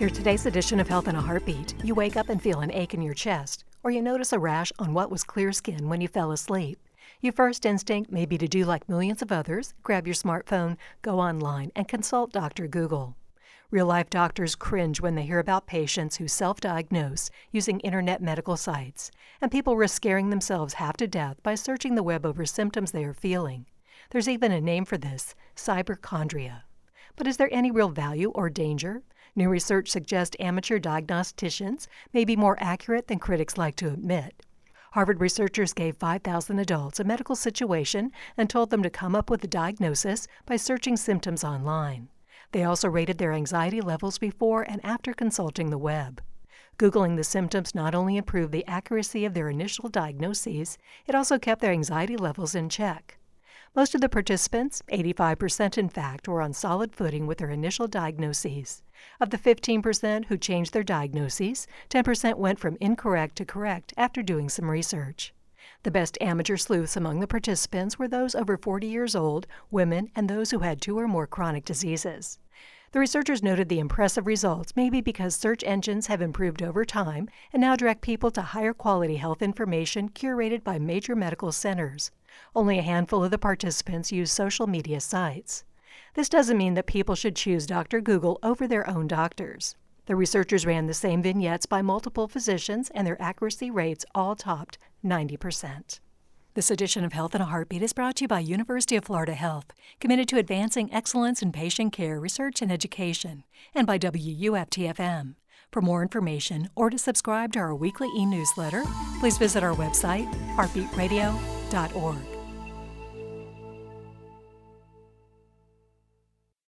Here's today's edition of Health in a Heartbeat. You wake up and feel an ache in your chest, or you notice a rash on what was clear skin when you fell asleep. Your first instinct may be to do like millions of others, grab your smartphone, go online, and consult Dr. Google. Real-life doctors cringe when they hear about patients who self-diagnose using internet medical sites, and people risk scaring themselves half to death by searching the web over symptoms they are feeling. There's even a name for this, cyberchondria. But is there any real value or danger? New research suggests amateur diagnosticians may be more accurate than critics like to admit. Harvard researchers gave 5,000 adults a medical situation and told them to come up with a diagnosis by searching symptoms online. They also rated their anxiety levels before and after consulting the web. Googling the symptoms not only improved the accuracy of their initial diagnoses, it also kept their anxiety levels in check. Most of the participants, 85% in fact, were on solid footing with their initial diagnoses. Of the 15% who changed their diagnoses, 10% went from incorrect to correct after doing some research. The best amateur sleuths among the participants were those over 40 years old, women, and those who had 2 or more chronic diseases. The researchers noted the impressive results may be because search engines have improved over time and now direct people to higher quality health information curated by major medical centers. Only a handful of the participants use social media sites. This doesn't mean that people should choose Dr. Google over their own doctors. The researchers ran the same vignettes by multiple physicians, and their accuracy rates all topped 90%. This edition of Health in a Heartbeat is brought to you by University of Florida Health, committed to advancing excellence in patient care, research, and education, and by WUFT-FM. For more information or to subscribe to our weekly e-newsletter, please visit our website, heartbeatradio.org.